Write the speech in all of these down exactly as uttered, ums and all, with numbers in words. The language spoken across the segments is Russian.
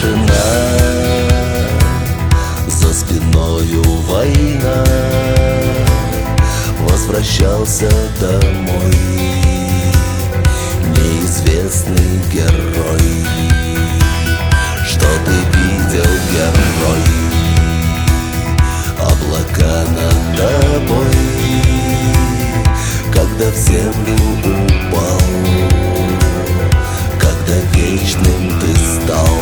тишина, за спиною война. Возвращался домой неизвестный герой. Что ты видел, герой? Облака над тобой, когда в землю упал, когда вечным ты стал.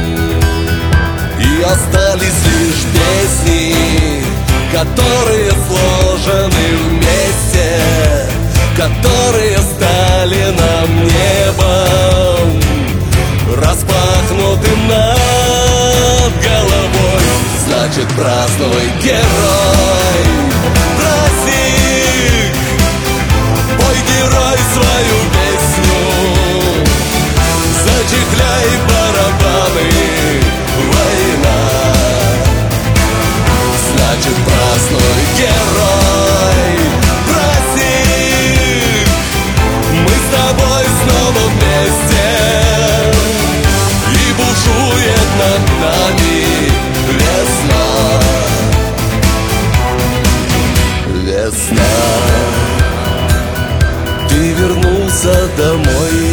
И остались лишь песни, которые сложены вместе, которые стали нам небом, распахнутым над головой. Значит, празднуй, герой, праздник, пой, герой, свою песню, зачехляй барабаны, война. Значит, празднуй, герой, праздник, мы с тобой снова вместе, и бушует над нами весна. Весна. Ты вернулся домой,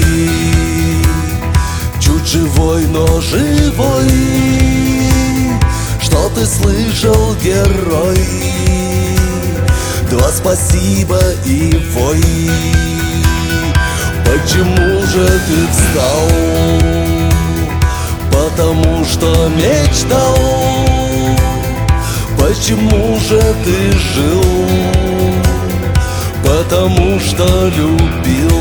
чуть живой, но живой. Что ты слышал, герой? Два спасибо и вой. Почему же ты встал? Потому что мечтал. Почему же ты жил? Потому что любил.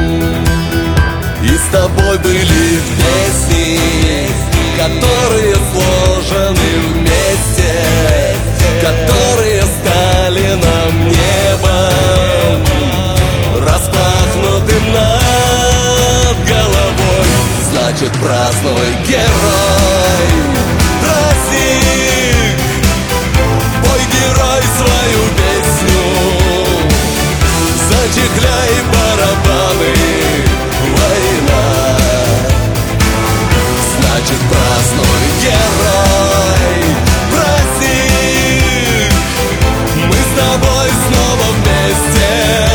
И с тобой были песни, которые сложены вместе, которые стали нам небом, распахнутым над головой. Значит, празднуй, герой, праздник, пой, герой, свою песню, зачехляй барабаны, война. Значит, празднуй, герой, праздник, мы с тобой снова вместе,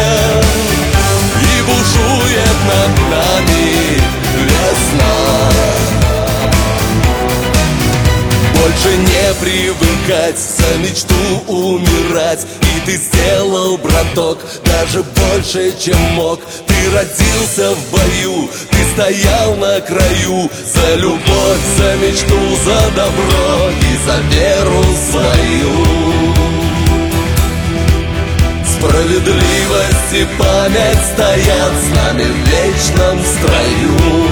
и бушует над нами весна. Больше не привыкать, за мечту умирать. И ты сделал, браток, даже больше, чем мог. Ты родился в бою, ты стоял на краю. За любовь, за мечту, за добро и за веру свою. Справедливость и память стоят с нами в вечном строю.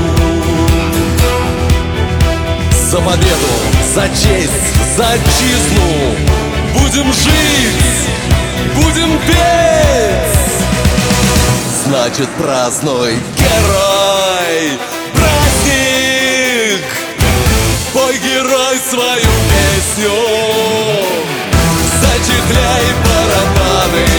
За победу, за честь, за отчизну будем жить, будем петь. Значит, празднуй, герой, праздник, пой, герой, свою песню, зачехляй барабаны,